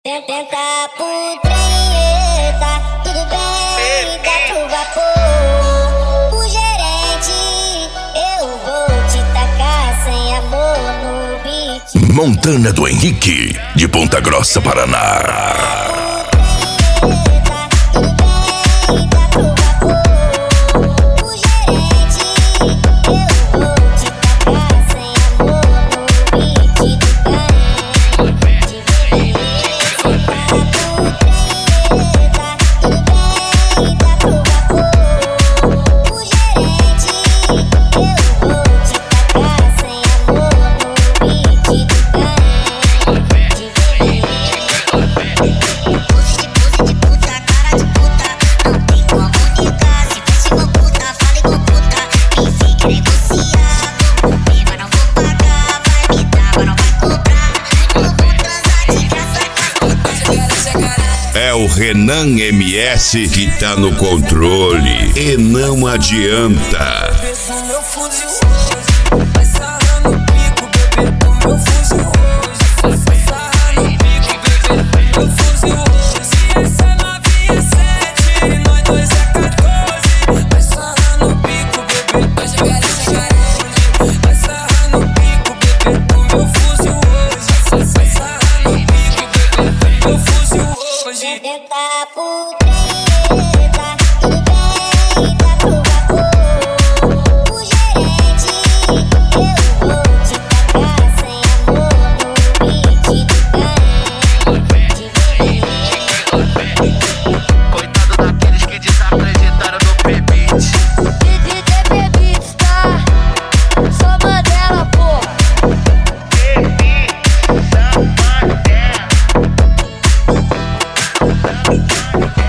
Tenta por trem, tá tudo bem, dá pro vapor. O gerente, eu vou te tacar sem amor no beat. Montana do Henrique, de Ponta Grossa, Paraná. É o Renan MS que tá no controle e não adianta. Tenta por trem, tá tudo bem, dá pro vapor. O gerente, eu vou te tacar sem amor no beat do Coitado daqueles que desacreditaram no P-Beat. DJ P-Beat, tá? Sou Mandela, porra. P-Beat, são Mandela.